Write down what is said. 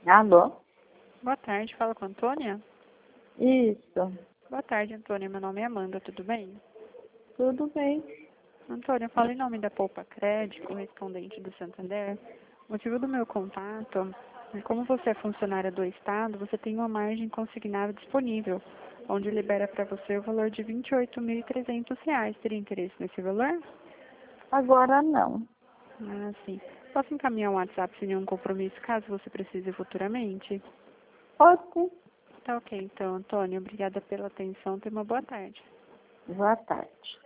Alô? Boa tarde, fala com a Antônia? Isso. Boa tarde, Antônia. Meu nome é Amanda, tudo bem? Tudo bem. Antônia, eu falo em nome da Poupa Crédito, correspondente do Santander. O motivo do meu contato é como você é funcionária do Estado, você tem uma margem consignável disponível, onde libera para você o valor de R$ 28.300. Teria interesse nesse valor? Agora não. Ah, sim. Posso encaminhar um WhatsApp sem nenhum compromisso, caso você precise futuramente? Pode. Tá ok, então, Antônia. Obrigada pela atenção. Tenha uma boa tarde. Boa tarde.